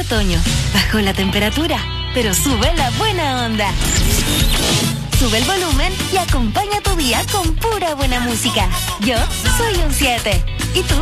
otoño. Bajó la temperatura, pero sube la buena onda. Sube el volumen y acompaña tu día con pura buena música. Yo soy un 7. ¿Y tú?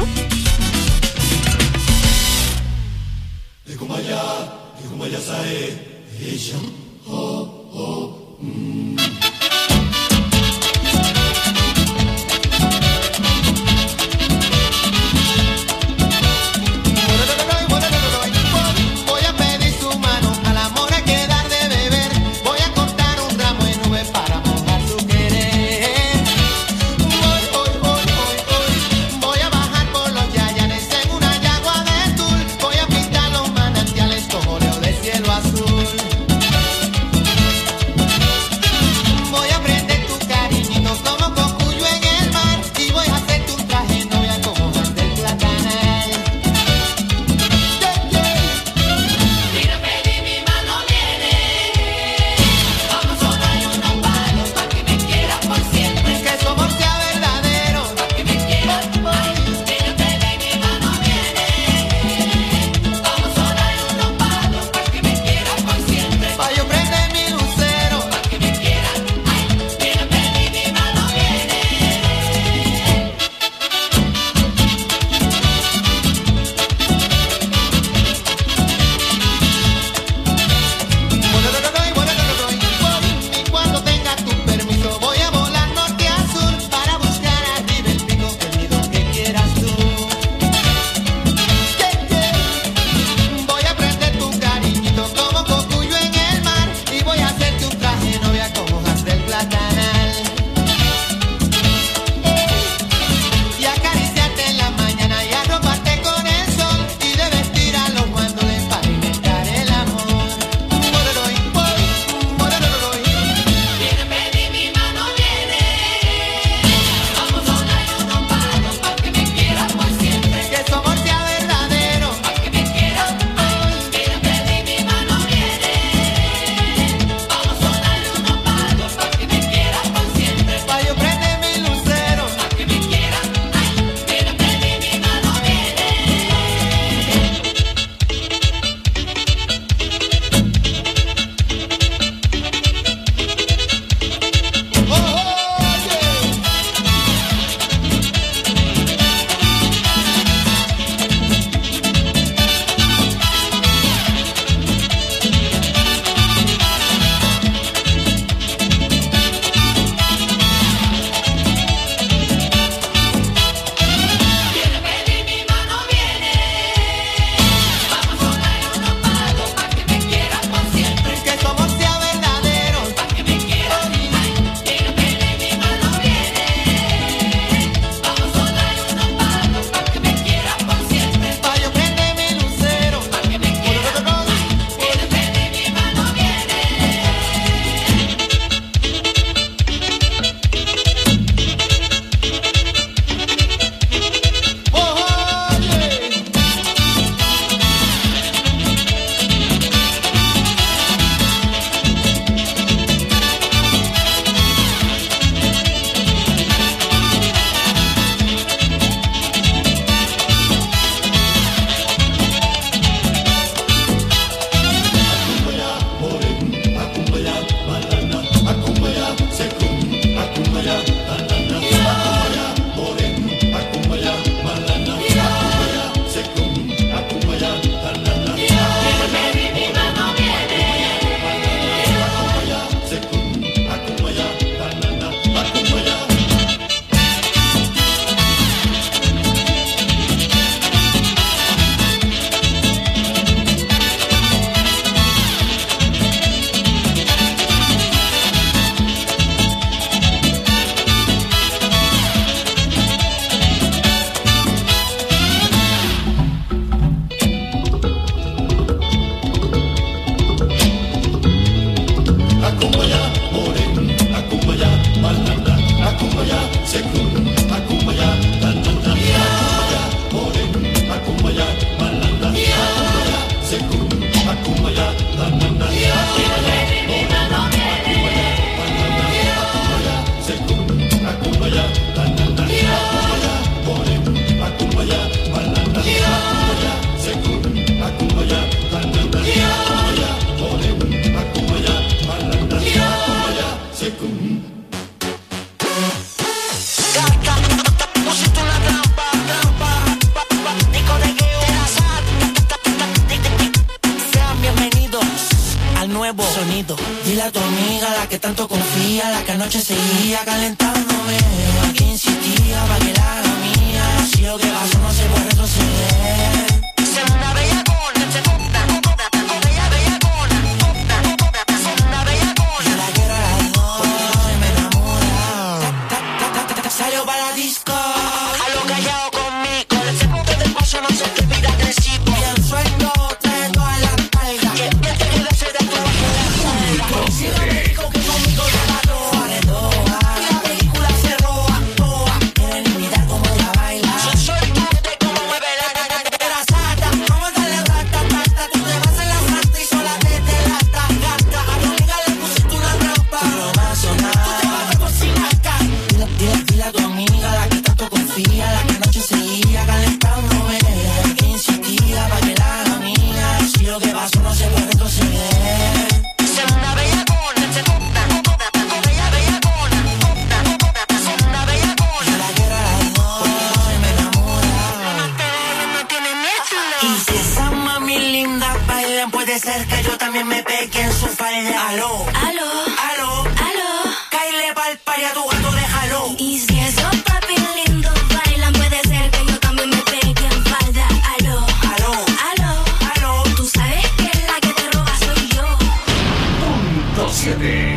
nuevo sonido. Dile a tu amiga, la que tanto confía, la que anoche seguía calentándome, la que insistía pa' que la haga mía. Si lo que pasó no se puede retroceder. Se una bellacona, se bella bellacona, se una bellacona. Yo la quiero a las dos, me enamora. Salió para la disco, a lo callado conmigo. El segundo del paso no se te olvida agresivo. Bien suelto, trae toda la espalda. Que te quede ser de tu bajo la espalda. Si no me dijo que conmigo te mató, vale toa. Y la película se roba, toa. Quieren imitar como ella baila. Yo soy tú, de cómo mueve la sata. Vamos a darle rata, tata. Tú te vas en la sata y sola te lata, gata. A tu amiga le pusiste una trampa, no va a sonar. Tú te vas a cocinar acá. Dile a tu amiga, la que tanto confía, la que anoche seguía calentándome, la que insistía pa' que la haga mía. Si lo que pasó no se puede retroceder. Se una bellacona, se bella bellacona, se una bellacona. Yo la quiero a las dos, me enamora. No tiene miedo. Y si esas mami lindas bailan, puede ser que yo también me pegue en su falda. Aló, aló, aló, aló. Caile pa'l pari a tu gato, déjalo. Y si esos papi lindos bailan, puede ser que yo también me pegue en falda. Aló, aló, aló, aló. Tú sabes que la que te roba soy yo. Punto 7.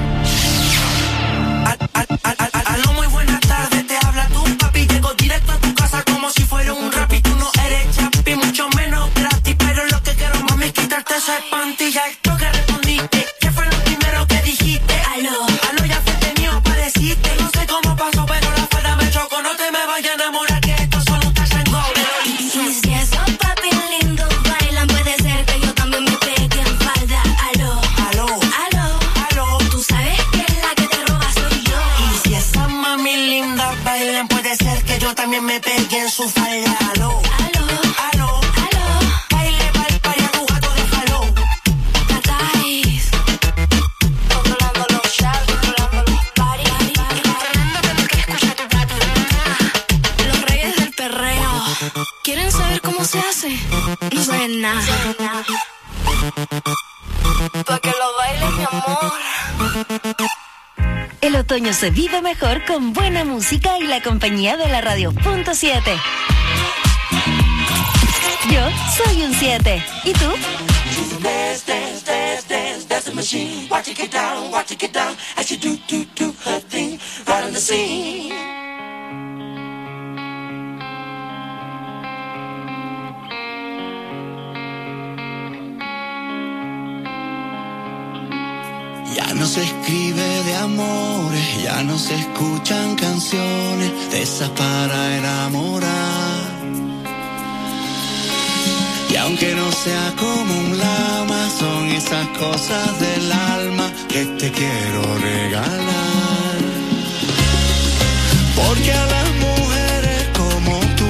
Aló, muy buenas tardes, te habla tu papi. Llego directo a tu casa como si fuera un rap. Y tú no eres chapi, mucho menos gratis. Pero lo que quiero, mami, es quitarte esa pantilla. Esto que respondiste, ¿qué fue lo primero que dijiste? Aló, aló, ya fue mío, apareciste. No sé cómo pasó, pero la falda me chocó. No te me vayas a enamorar, que esto solo un touch and go. y si esos papi lindos bailan, puede ser que yo también me pegue en falda. Aló, aló, aló, aló. Tú sabes que la que te roba soy yo. Y si esas mami lindas bailan, puede ser que yo también me pegue en su falda. Aló, Aló, aló, aló, baile pa'l pari a tu gato, déjalo. Tatais. Controlando los shots, controlando los parties. Los reyes del perreo. ¿Quieren saber cómo se hace? No saben nada. Pa' que lo baile, mi amor. El otoño se vive mejor con buena música y la compañía de la radio. Punto 7. Yo soy un 7. ¿Y tú? Dance, dance, dance, dance, that's the machine. Watch it get down, as you do her thing, right on the scene. Ya no se escribe de amores, ya no se escuchan canciones de esas para enamorar. Y aunque no sea como un lama, son esas cosas del alma que te quiero regalar. Porque a las mujeres como tú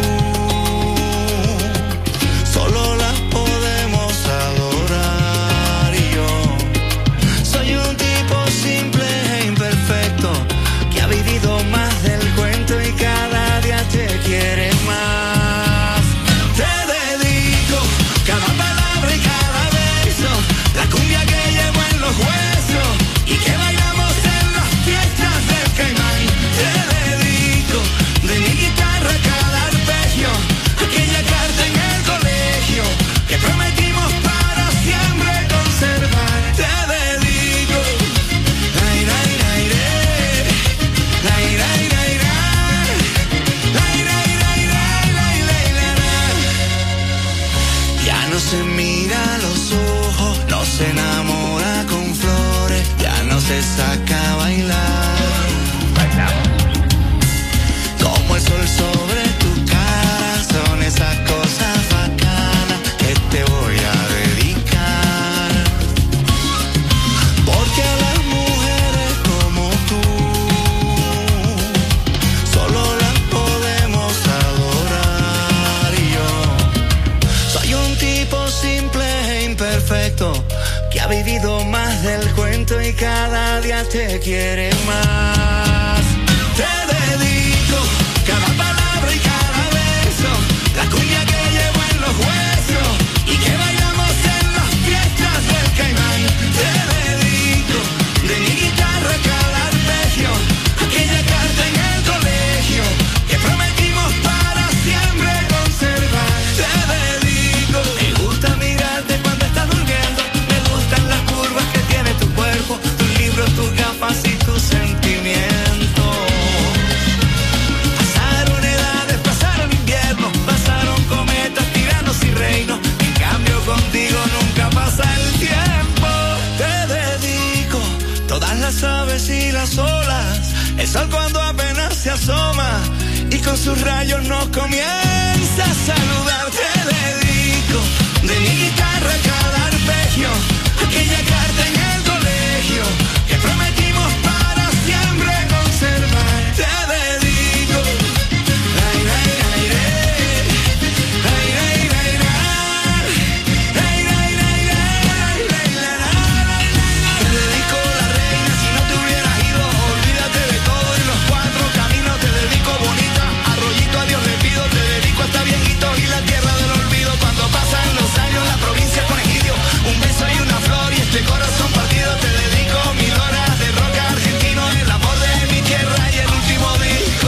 solo las podemos adorar. Y yo soy un tipo simple e imperfecto que ha vivido más del cuento y cada día te quiere más. Te dedico cada palabra y cada beso, la cumbia que llevo en los huesos y que bailamos en las fiestas del Caimán. Te dedico de mi guitarra cada arpegio, aquella carta en el colegio que prometimos para siempre conservar. Te dedico ay, ay, ay, ay, ay, ay, ay, ay, ay, ay, ay, ay. Ya no se mira a los ojos, no se enamora con flores, ya no se saca a bailar. Como el sol sobre tu cara, son esas cosas bacanas que te voy a dedicar. Porque a las mujeres como tú solo las podemos adorar. Y yo soy un tipo simple e imperfecto que ha vivido más del cuento y cada día te quiere más. Te dedico cada palabra y cada beso, la cumbia que llevo en los huesos y que bailamos en las fiestas del Caimán. Te dedico las olas, el sol cuando apenas se asoma y con sus rayos nos comienza a saludar. Te dedico de mi guitarra cada arpegio, aquella carta en el colegio que prometimos para siempre conservar. Te dedico corazón partido, te dedico 1000 horas de rock argentino, el amor de mi tierra y el último disco.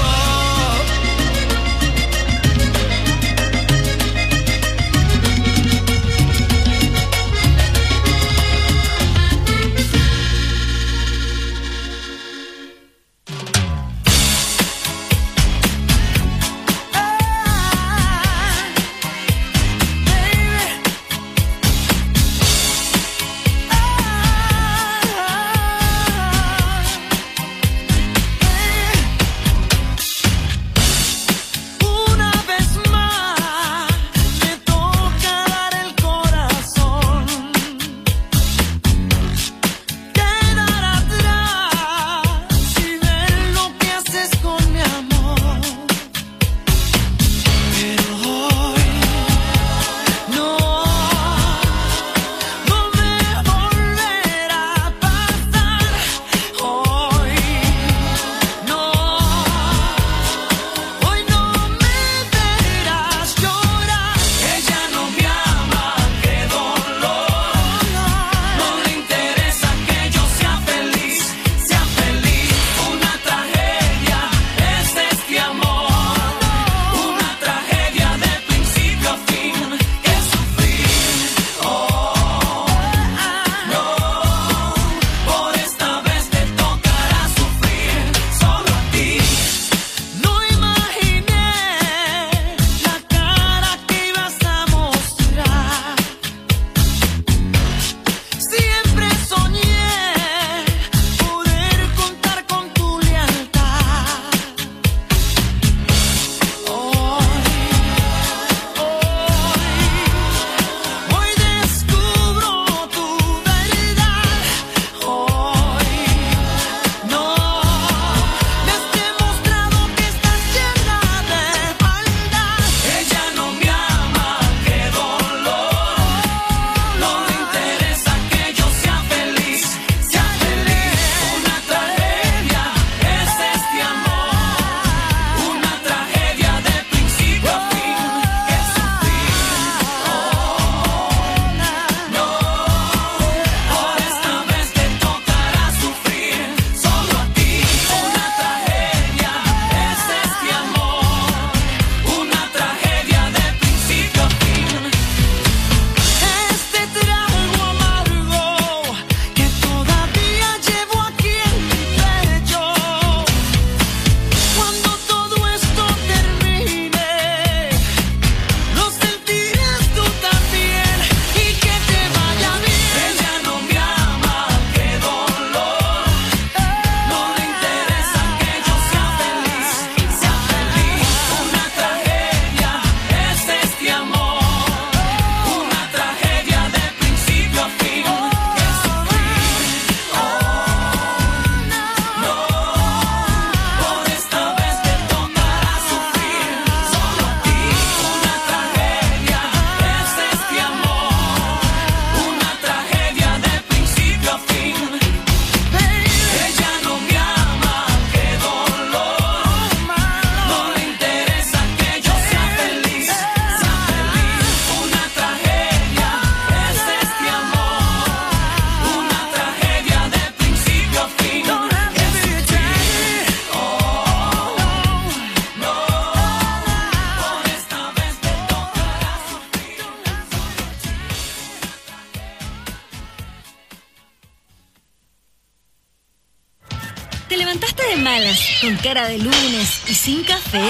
¿Te levantaste de malas, con cara de lunes y sin café?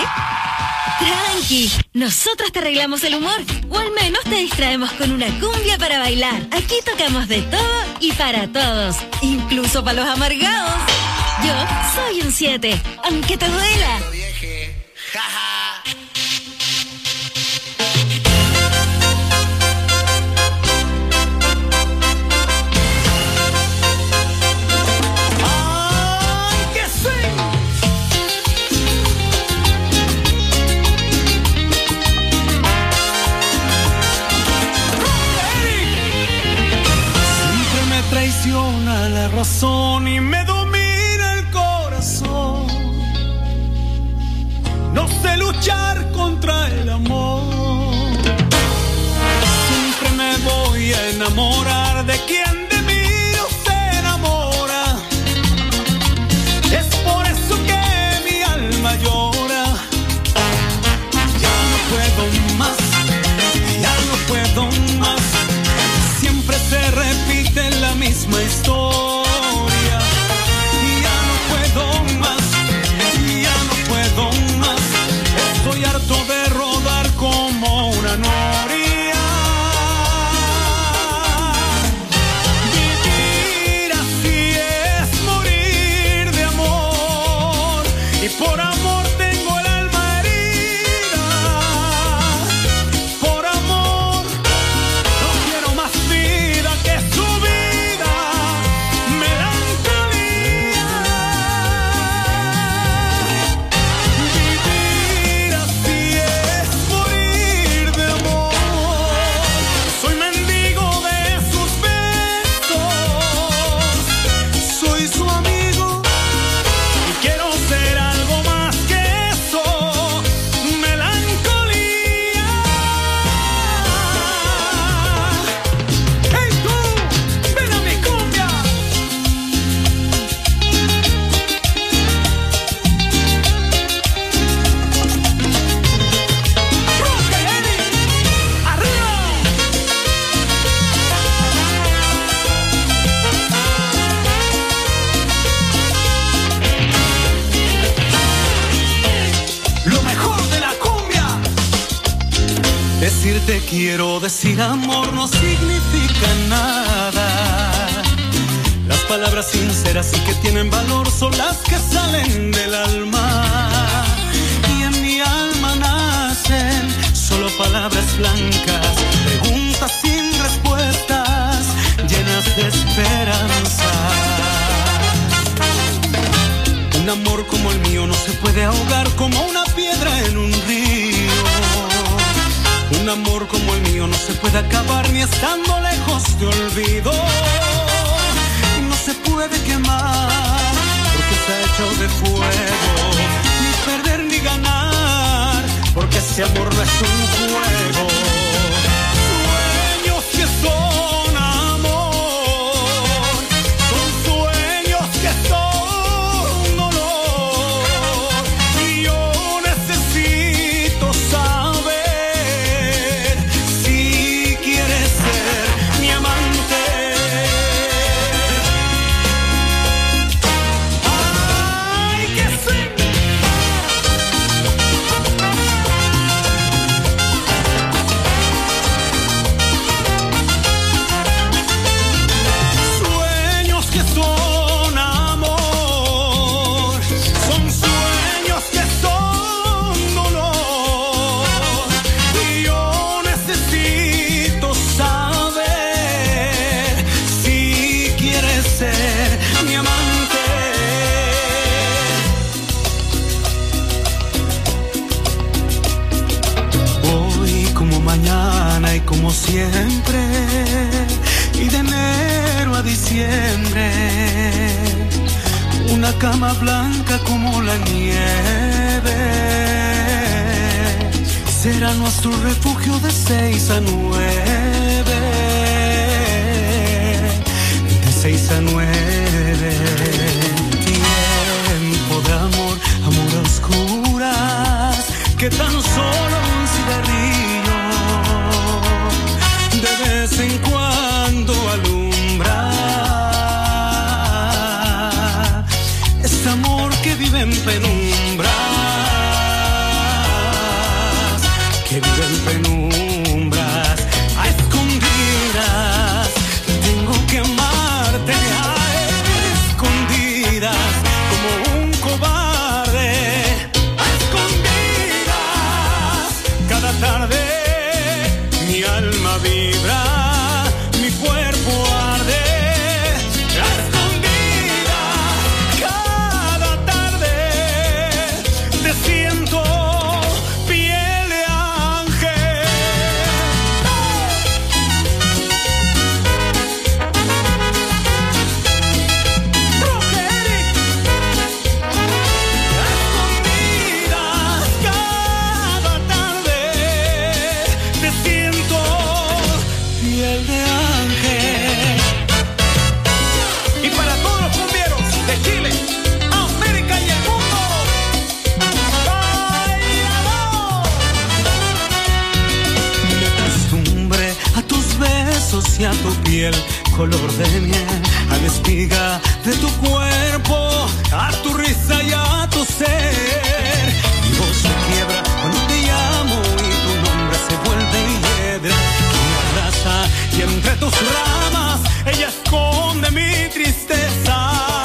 Tranqui, nosotros te arreglamos el humor, o al menos te distraemos con una cumbia para bailar. Aquí tocamos de todo y para todos, incluso para los amargados. Yo soy un 7, aunque te duela. Lo dije, jaja. ¡Ay, que sí! Siempre me traiciona la razón y me domina el corazón. No sé luchar contra el amor. Siempre me voy a enamorar de quien de mí no se enamora. Es por eso que mi alma llora. Ya no puedo más, ya no puedo más. Siempre se repite la misma historia. Y ya no puedo más, y ya no puedo más. Estoy harto de rodar como una noria. Vivir así es morir de amor. Y por amor tengo el alma herida. Por amor no quiero más vida que su vida. Melancolía. Vivir así es morir de amor. Soy mendigo de sus besos. Soy su amigo y quiero ser algo más que eso. Melancolía. ¡Hey tú! ¡Ven a mi cumbia! ¡Roca, Eddie! ¡Arriba! Lo mejor de la cumbia. Decirte quiero, decir amor no significa nada. Las palabras sinceras y que tienen valor son las que salen del alma. Y en mi alma nacen solo palabras blancas, preguntas sin respuestas, llenas de esperanza. Un amor como el mío no se puede ahogar como una piedra en un río. Un amor como el mío no se puede acabar ni estando lejos de olvido. No se puede quemar porque está hecho de fuego. Ni perder ni ganar porque ese amor no es un juego. Sueños que son amor, son sueños que son dolor. Y yo necesito saber si quieres ser mi amante. ¡Ay, que sí! Sueños que son amor, son sueños que son dolor. Y yo necesito saber si quieres ser mi amante. Hoy como mañana y como siempre, y de enero a diciembre, una cama blanca como la nieve será nuestro refugio de 6 a 9. De 6 a 9. Tiempo de amor, amor a oscuras, que tan solo un cigarrillo de vez en cuando alumbra. Es amor que vive en penumbras, que vive en penumbras, a escondidas. Tengo que amarte a escondidas. piel color de miel, a la espiga de tu cuerpo, a tu risa y a tu ser. Mi voz se quiebra cuando te llamo y tu nombre se vuelve hiedra. Me abraza y entre tus ramas ella esconde mi tristeza.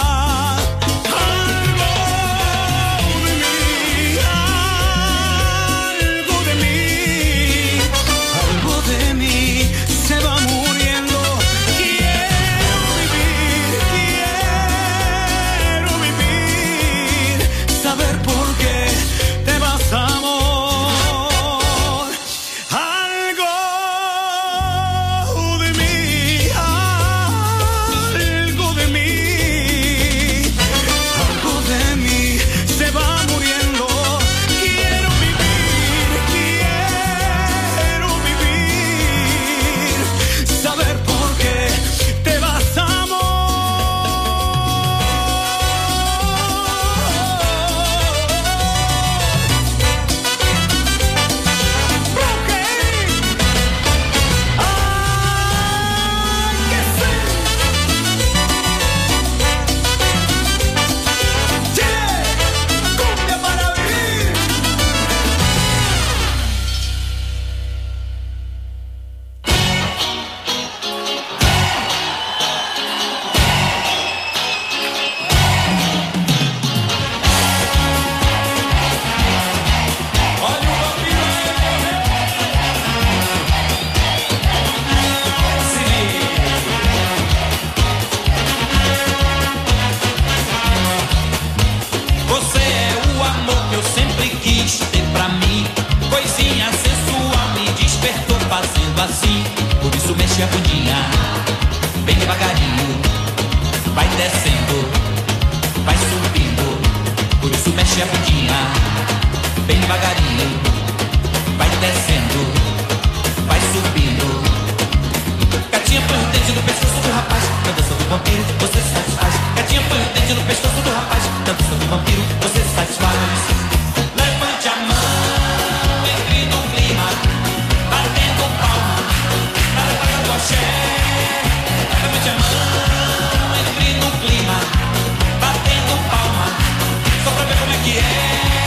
a bundinha, bem devagarinho, vai descendo, vai subindo, por isso mexe a bundinha, bem devagarinho, vai descendo, vai subindo. Gatinha põe o dente no pescoço do rapaz, na dança do vampiro você se satisfaz. Gatinha põe o dente no pescoço do rapaz, na dança do vampiro você se satisfaz. Levante a mão, entre no clima, batendo palma, na levada do axé. Levante a mão, entre no clima, batendo palma, só pra ver como é que é.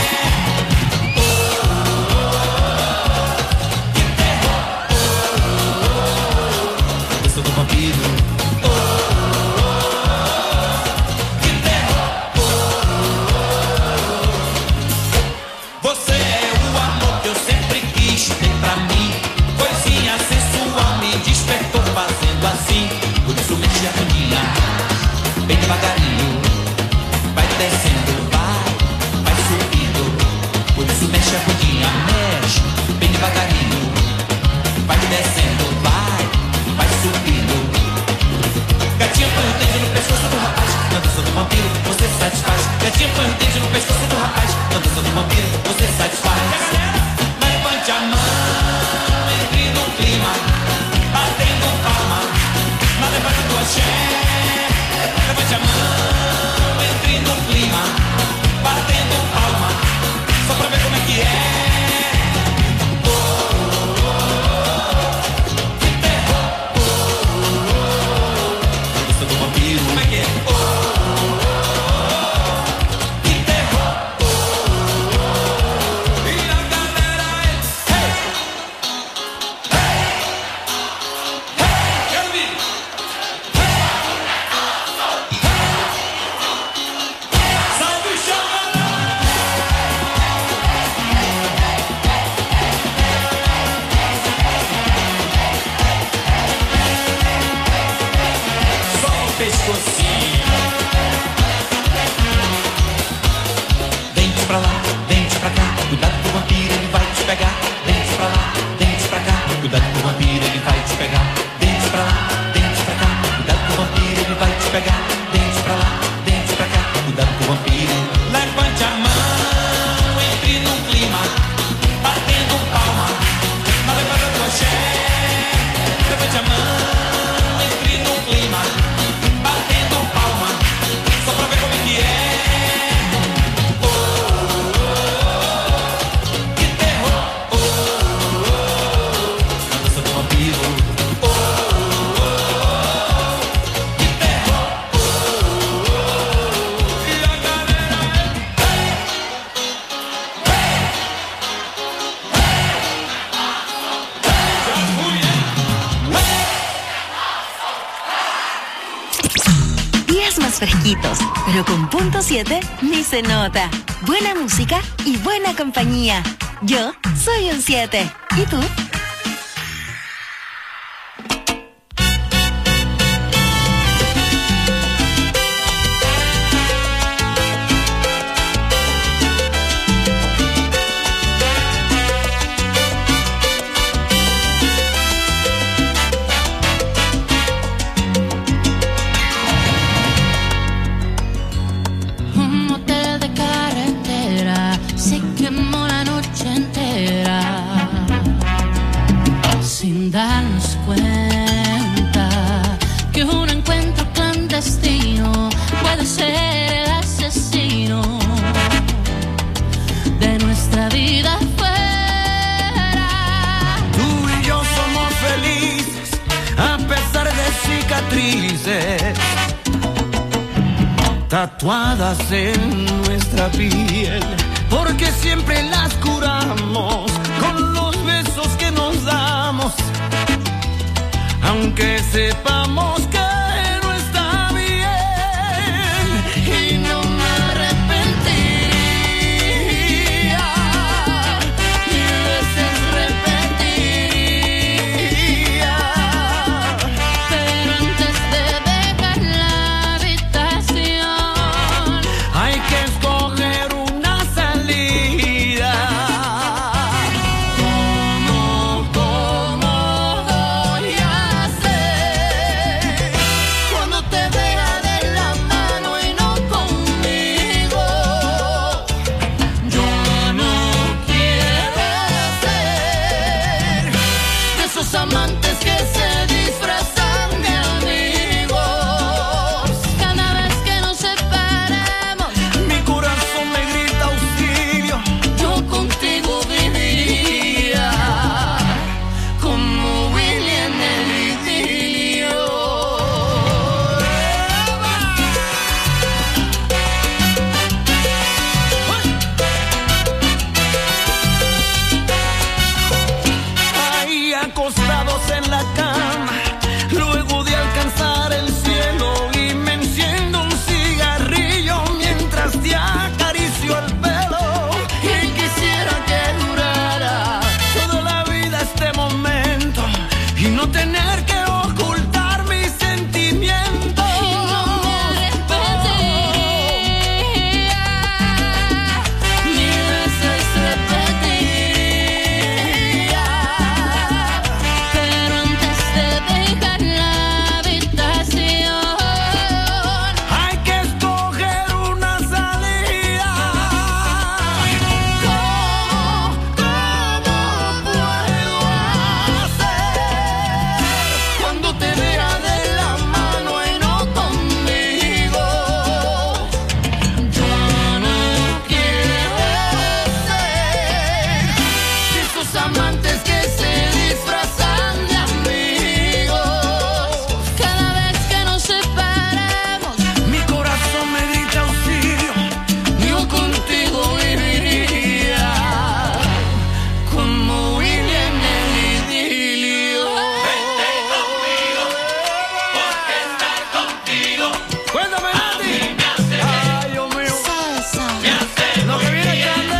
Bem devagarinho, vai descendo, vai subindo, por isso mexe a bundinha, mexe, bem devagarinho, vai descendo, vai subindo. Gatinha põe o dente no pescoço do rapaz, na dança do vampiro você se satisfaz. Gatinha põe o dente no pescoço do rapaz, na dança do vampiro você se satisfaz. Levante a mão, entre no clima, batendo palma, na levada do axé. Levante a mão, entre no clima, batendo palma, só pra ver como é que é. Oh, oh, oh, que terror. Oh, oh, oh, dança do vampiro, como é que é? Oh, oh, oh, que terror. Oh, oh, oh, e a galera é hey, hey, hey, quero ver. Dente pra lá, dente pra cá, cuidado com o vampiro, ele vai te pegar. Dente pra lá, dente pra cá, cuidado com o vampiro, ele vai te pegar. Dente pra lá, dente pra cá, cuidado com o vampiro, ele vai te pegar. Dente pra lá, dente pra cá, cuidado com o vampiro. Levante a mão, entre num clima, batendo palma, na levada do axé. Levante a mão, entre num clima, batendo más fresquitos, pero con punto 7 ni se nota. Buena música y buena compañía. Yo soy un 7. ¿Y tú? Darnos cuenta que un encuentro clandestino puede ser el asesino de nuestra vida fuera. Tú y yo somos felices a pesar de cicatrices tatuadas en nuestra piel, porque siempre las curamos con los besos que nos damos, aunque sepamos que no está bien, y no me arrepentiría, mil veces repetiría, pero antes de dejar la habitación hay que escoger una salida. amantes que se disfrazan de amigos. Cada vez que nos separamos, mi corazón me grita auxilio. Yo contigo viviría como Willy en el idilio. Ahí acostados en la cama, luego de alcanzar el cielo, y me enciendo un cigarrillo mientras te acaricio el pelo. Y quisiera que durara Toda la vida este momento y no tener que ocultar mis sentimientos. y no me arrepentiría, mil veces repetiría, pero antes de dejar la habitación Hay que escoger una salida. ¿Cómo puedo hacer cuando te vea de la mano y no conmigo? Yo no quiero ser de esos amantes que se disfrazan de amigos. Cada vez que nos separamos, Mi corazón me grita auxilio. yo contigo viviría como Willy en el idilio. Cuéntame, Nati. Ay, Dios mío. Lo que viene es grande.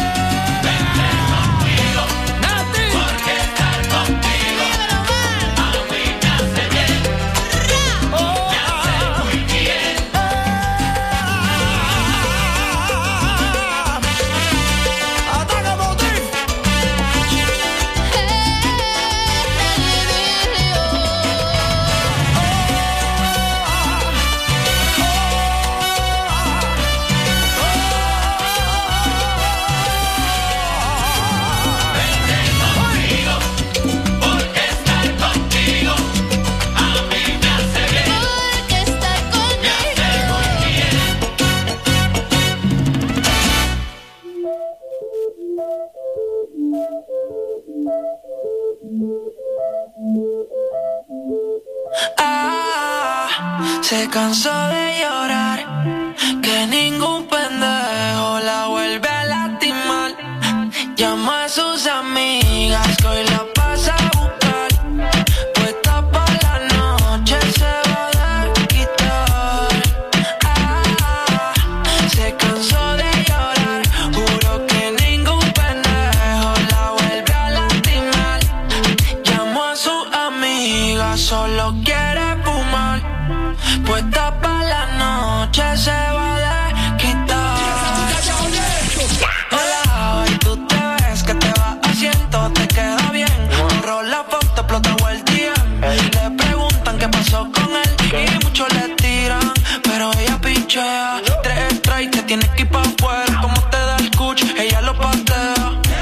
Nati. Ataca, Motif. Porque estar conmigo Se cansó de llorar, que ningún pendejo la vuelve a lastimar. Llama a sus amigas que hoy la pasa a buscar. Puesta para la noche se va a desquitar. noche se va a quitar. Hola, y tú te ves que te va haciendo, te queda bien. Borró la foto, explotó el día. Le preguntan qué pasó con él y muchos le tiran, pero ella pinchea. 3 strikes, te tienes que ir pa' afuera. Como te da el cuch, ella lo patea.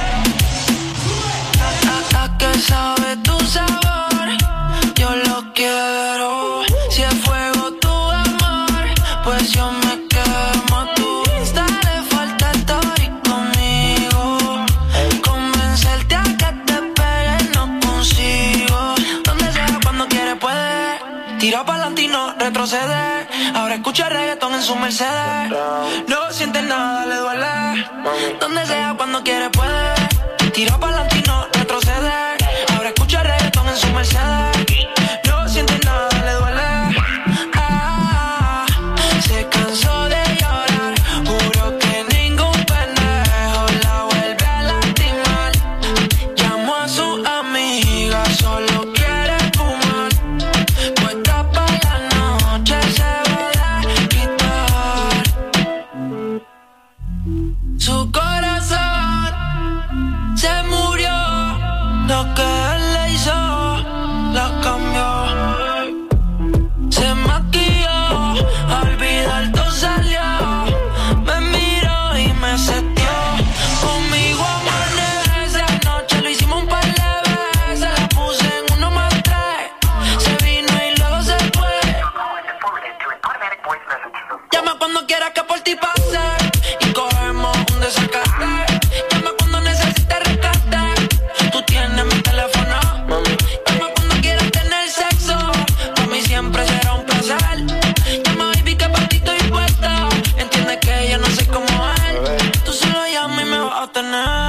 ¿A qué sabe tu sabor? Yo lo quiero. Si es fuego tu amor, pues yo me quemo. Tú dale falta estar conmigo. Convencerte a que te pegues no consigo. Donde sea, cuando quiere puede. Tira pa'lante y no retrocede. Ahora escucha reggaetón en su Mercedes. No siente nada, le duele. Donde sea, cuando quiere puede. Tira pa'lante y no retrocede. Ahora escucha reggaetón en su Mercedes. No siente nada, le duele. Se cansó de llorar. Juro que ningún pendejo la vuelve a lastimar. Llamó a su amiga, solo quiere fumar. Puesta pa' la noche se va a quitar. Su corazón se murió. Lo que él le hizo la cambió. Se maquilló, a olvidar todo salió. Me miró y me setió. Conmigo amanece, anoche lo hicimos un par de veces. La puse en 1 más 3. Se vino y luego se fue. Llama cuando quieras que por ti pase. Y cogemos un desacate. Llama cuando necesites rescate. Tú tienes mi teléfono. Llama cuando quieras tener sexo. Para mí siempre será un placer. Llama baby que para ti estoy puesta. Entiende que yo no soy como él. Tú solo llamas y me vas a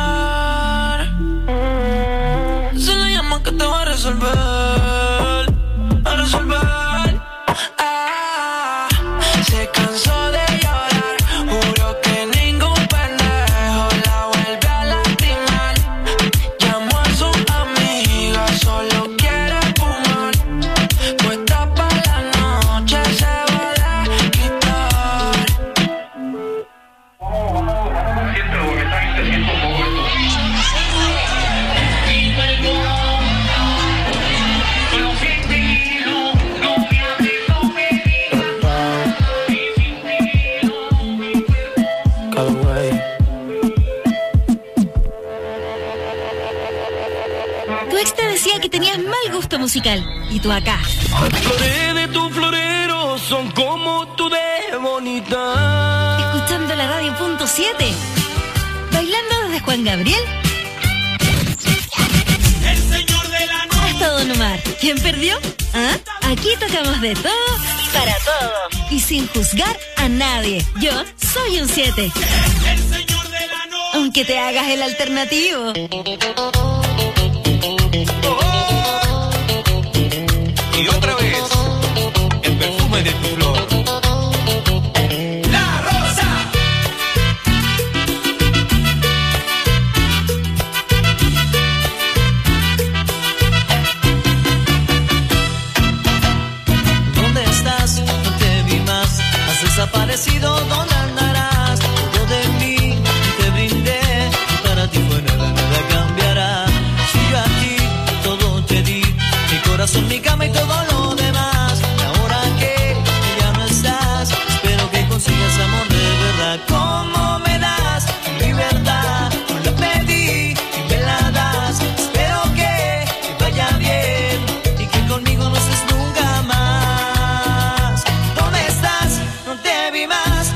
tener. Tú solo llamas que te va a resolver. A resolver. Se cansó de llorar. Juro que ningún pendejo la vuelve a lastimar. Llamó a su amiga, solo quiere fumar. Puesta pa' la noche se va a quitar. Tu ex te decía que tenías mal gusto musical. Y tú acá, Flores de tu florero son como tú de bonita. escuchando la radio punto 7. Bailando desde Juan Gabriel El señor de la noche. hasta Don Omar. ¿Quién perdió? ¿Ah? Aquí tocamos de todo y para todo. Y sin juzgar a nadie. Yo soy un 7. El señor de la noche. Aunque te hagas el alternativo. Y otra vez, el perfume de tu flor. La rosa. ¿Dónde estás? No te vi más. Has desaparecido, ¿dónde andarás? Todo de mí te brindé. Y para ti fue nada, nada cambiará. Si yo a ti todo te di, mi corazón, mi cama y todo lo demás. Y ahora que ya no estás, espero que consigas amor de verdad. ¿Cómo me das tu libertad? No la pedí y me la das. Espero que te vaya bien y que conmigo no estés nunca más. ¿Dónde estás? No te vi más.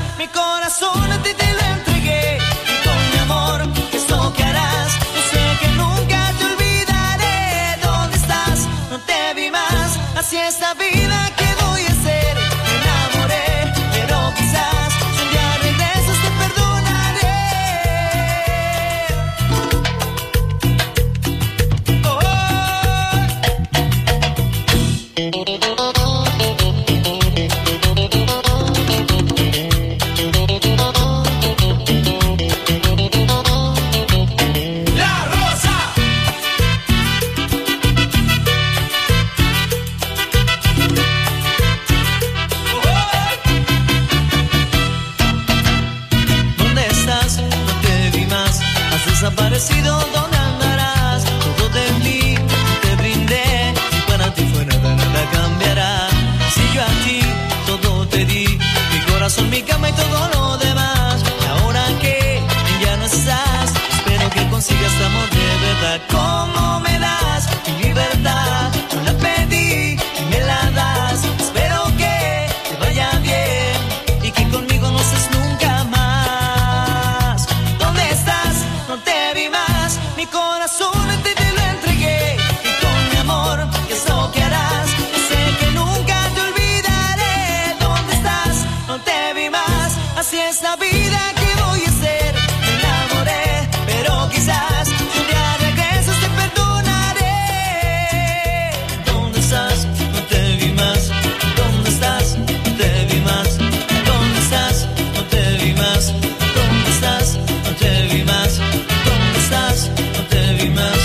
corazón, mi cama y todo lo demás. Y ahora que ya no estás, espero que consigas tu amor de verdad. ¿Cómo me das mi libertad? Yo la pedí y me la das. Espero que te vaya bien y que conmigo no estés nunca más. ¿Dónde estás? No te vi más. Mi corazón te lo entregué y con mi amor, ¿qué es lo que harás? Yo sé que nunca te olvidaré. ¿Dónde estás? No te vi más. Así es la vida que voy a hacer. Me enamoré, pero quizás si un día regresas te perdonaré. ¿Dónde estás? No te vi más. ¿Dónde estás? No te vi más. ¿Dónde estás? No te vi más. ¿Dónde estás? No te vi más. ¿Dónde estás? No te vi más.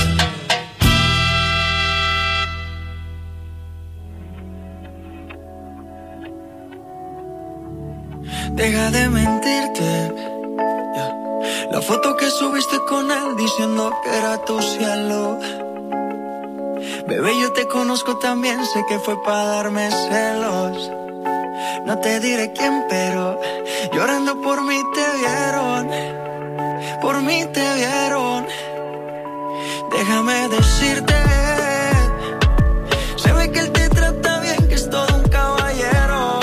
Deja de mentirte. La foto que subiste con él diciendo que era tu cielo. Bebé, yo te conozco también, sé que fue para darme celos. No te diré quién, pero llorando por mí te vieron. Por mí te vieron. Déjame decirte, se ve que él te trata bien, que es todo un caballero.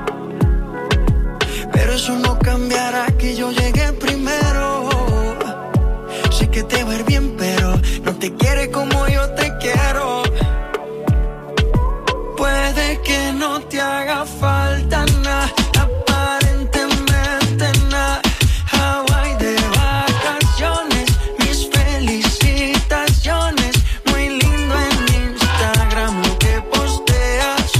Pero eso no cambiará que yo llegué primero. Sé que te va a ir bien, pero no te quiere como yo te quiero. Puede que no te haga falta nada, aparentemente nada. Hawái de vacaciones, mis felicitaciones. Muy lindo en Instagram lo que posteas,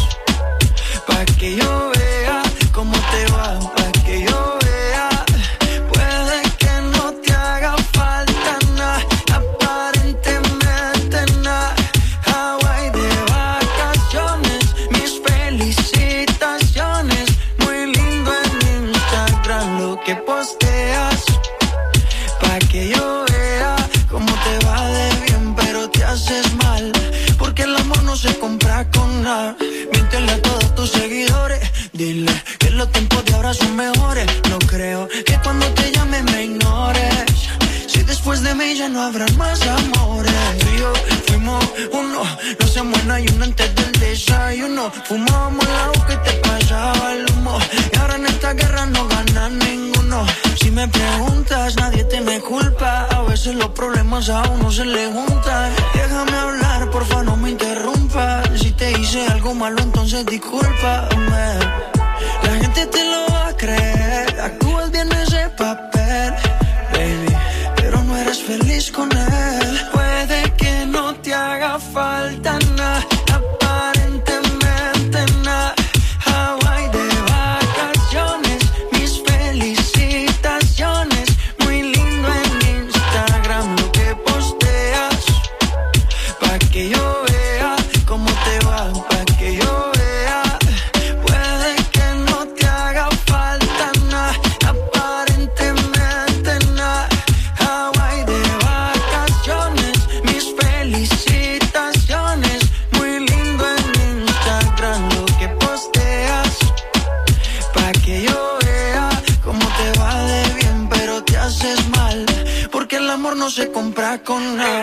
pa' que yo vea cómo te va, pa' que yo vea. Puede que no te haga falta nada, aparentemente nada. Hawái de vacaciones, mis felicitaciones. Muy lindo en Instagram lo que posteas, pa' que yo vea cómo te va de bien, pero te haces mal, porque el amor no se compra con nada. Miéntele a todos tus seguidores, dile que los tiempos de ahora son mejores. No creo que cuando te llame me ignores, si después de mí ya no habrá más amores. Tú y yo fuimos uno, no se muera y uno antes del desayuno. Fumábamos el agua que te pasaba el humo, y ahora en esta guerra no gana ninguno. Si me preguntas, nadie tiene culpa, a veces los problemas a uno se le juntan. Déjame hablar, porfa, no me interrumpas. Si te hice algo malo, entonces discúlpame. La gente te lo va a creer, actúas bien ese papel, baby, pero no eres feliz con él. Puede que no te haga falta nada, aparentemente nada. Hawái de vacaciones, mis felicitaciones. Muy lindo en Instagram lo que posteas, pa' que yo vea cómo te va, pa' que yo vea. Puede que no te haga falta nada, aparentemente nada. Hawái de vacaciones, mis felicitaciones. Muy lindo en Instagram lo que posteas, pa' que yo vea cómo te va de bien, pero te haces mal, porque el amor no se compra con nada.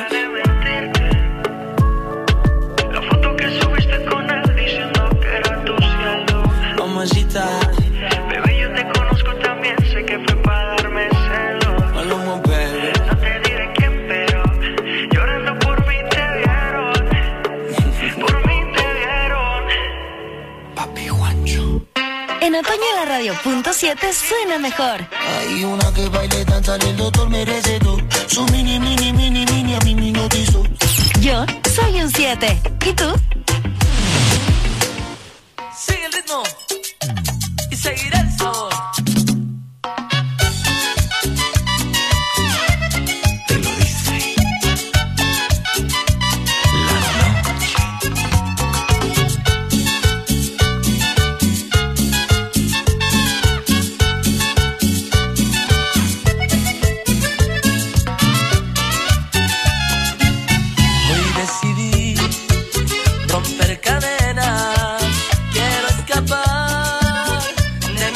La foto que subiste con él diciendo que era tu cielo. Mamacita, bebé, yo te conozco también, sé que fue para darme celos. Maluma, baby. No te diré quién, pero llorando por mí te vieron. Por mí te vieron. Papi Juancho. En otoño la radio.7 suena mejor. Hay una que baile, danza, el doctor me recetó. Su mini, mini, mini, mini, a mí me hipnotizó. Yo soy un 7. ¿Y tú? Sigue el ritmo y seguirá el sabor. Te lo dice la noche. Hoy decidí romper cadenas. Quiero escapar de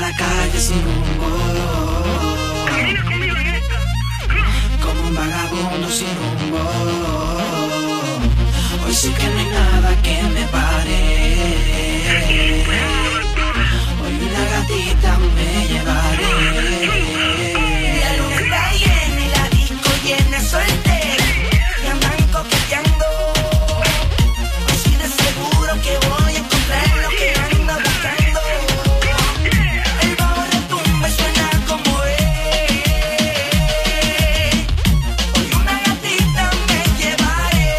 la calle sin rumbo. Camina conmigo en esta. Como un vagabundo sin rumbo. Hoy sí que no hay nada que me pare. Hoy una gatita me llevaré. La luna está llena y la disco llena soltera. Y andan coqueteando. Hoy sí de seguro que voy a encontrar lo que ando buscando. El bajo retumba y suena como es. Hoy una gatita me llevaré.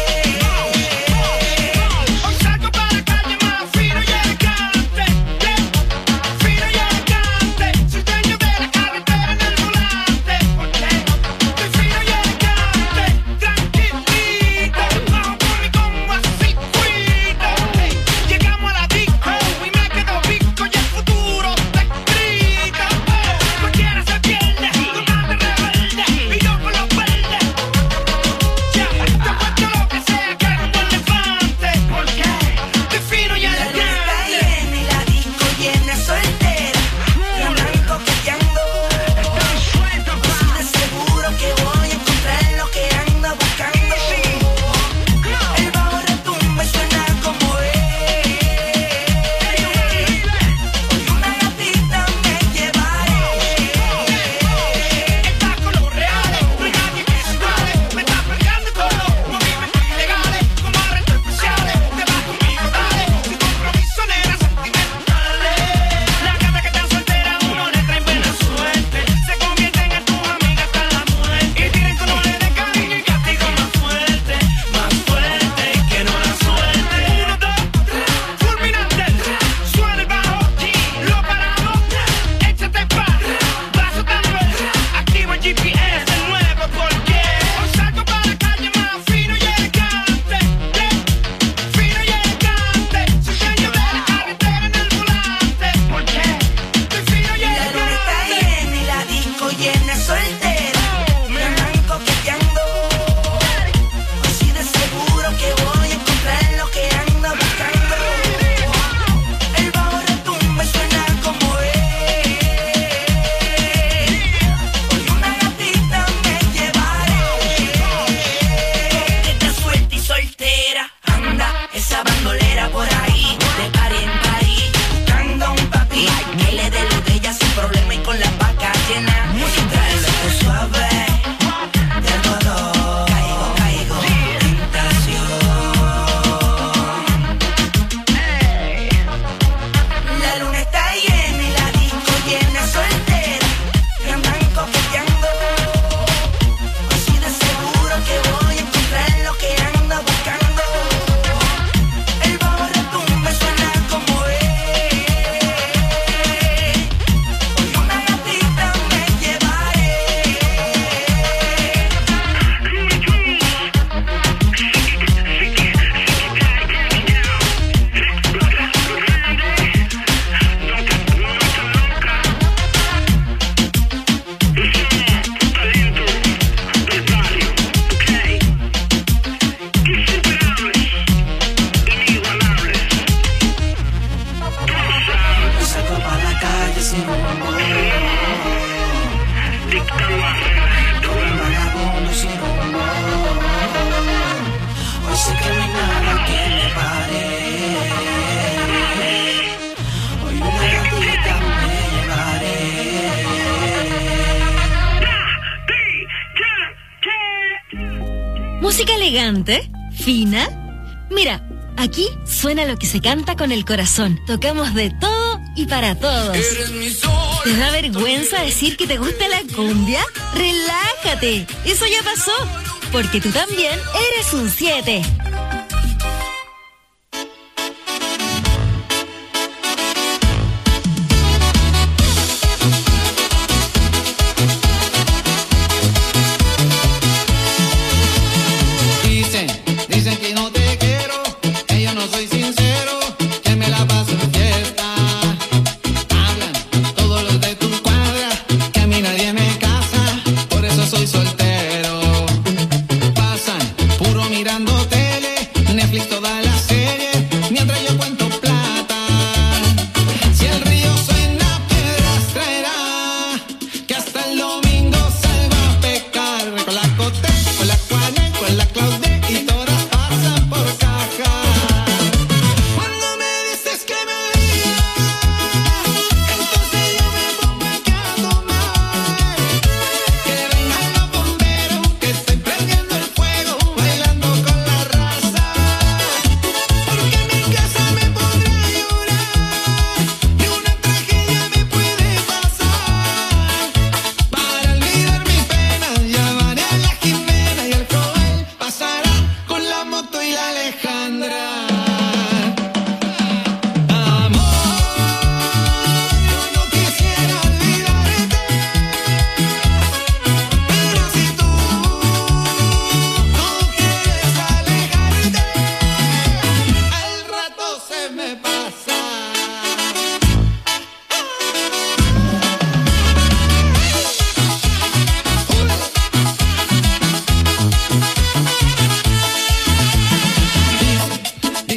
Hoy salgo para la calle más fino y elegante. Fino y elegante. Soy dueño de la carretera en el volante. Estoy fino y elegante. Tranquilito. Bajo por mi combo así cuido. Llegamos a la disco y me quedo pico y el futuro está escrito. Cualquiera se pierde, tú andas rebelde y yo con los verdes. Ya, te apuesto lo que sea que haga un elefante. Porque estoy fino y La luna está elegante. llena y la disco llena soltera. Y andan coqueteando. Así de seguro que voy a encontrar lo que ando buscando. El bajo retumba y suena como es. Hoy una gatita me llevaré. Estás con los reales, no hay nadie que se iguale. Me estás peleando con los movimientos ilegales. Como arrestos especiales, te vas conmigo, dale. Sin compromiso, nena, sentimentales. Las gatas que están solteras, uno le traen buena suerte. Se convierten en tus amigas hasta la muerte. Y tienen colores de cariño y castigo más fuerte que no la suerte. 1, 2, 3, fulminante. Suena el bajo, lo paramos. Échate pa', paso dando activo el GPS de nuevo porque hoy salgo para la calle más fino y elegante. Fino y elegante. Soy dueño de la carretera en el volante. Porque estoy fino y La luna está elegante. llena y la disco llena soltera. Me andan coqueteando. Así de seguro que voy a encontrar lo que ando buscando. El bajo retumba y suena como es. Hoy una gatita me llevaré. Que está suelta y soltera. Anda esa bandolera por ahí. De party en party. Buscando un papi que le dé lo de ella sin problema y con la vaca llena. Trae lo suave. De todo. Caigo. Tentación. La luna está llena y la disco llena soltera. Y andan coqueteando. Así de seguro que voy a encontrar lo que ando buscando. El bajo retumba y suena como es. Hoy una gatita me llevaré. Hoy salgo pa' la calle sin rumbo. Como un vagabundo sin rumbo. Hoy sé que no hay nada que me pare. Hoy una gatita me llevaré. Música elegante, fina. Mira, aquí suena lo que se canta con el corazón. Tocamos de todo y para todos. ¿Te da vergüenza decir que te gusta la cumbia? Relájate, eso ya pasó, porque tú también eres un 7. Dicen que no te quiero, que yo no soy sincero, que me la paso en fiesta. Hablan todos los de tu cuadra, que a mí nadie me casa, por eso soy soltero. Pasan puro mirando tele,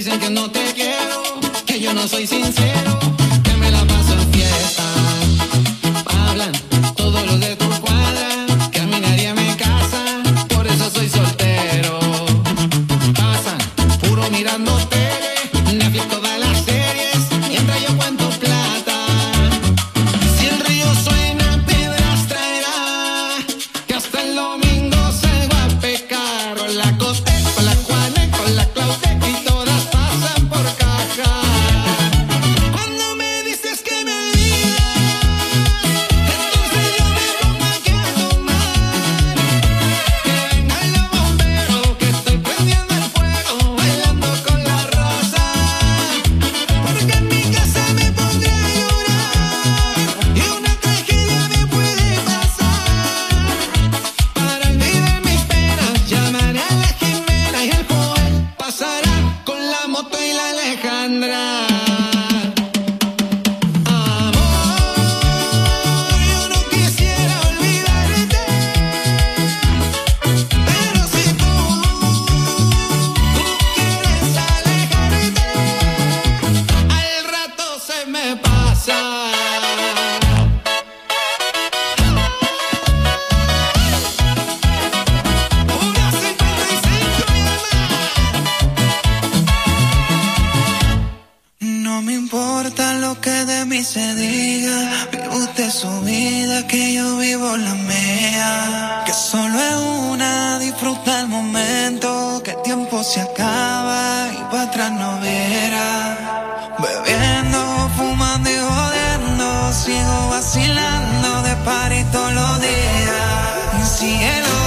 dicen que no te quiero, que yo no soy sincero, que me la paso en fiesta. Hablan todos los de tu cuadra, que a mí nadie me casa, por eso soy soltero. Pasan puro mirando tele, Netflix todas las series, mientras yo cuento plata. Si el río suena, piedras traerá, que hasta el domingo se va a pecar. Con la Cote, con la Juane, con la Claude y todas pasan por caja. Cuando me dices que me digas, entonces yo me pongo aquí a tomar. Que vengan los bomberos, que estoy prendiendo el fuego, bailando con la rosa. Porque en mi casa me pondría a llorar y una tragedia me puede pasar. Para olvidar mis penas, llamaré a la Jimena y el Joel pasará con la moto y la Alejandra. Amor, yo no quisiera olvidarte, pero si tú quieres alejarte, al rato se me pasa. Una 55 No me importa lo que de mí se diga, vive usted su vida, que yo vivo la mía. Que solo es una, disfruta el momento, que el tiempo se acaba y para atrás no verá. Bebiendo, fumando y jodiendo, sigo vacilando de party todos los días. Cielo,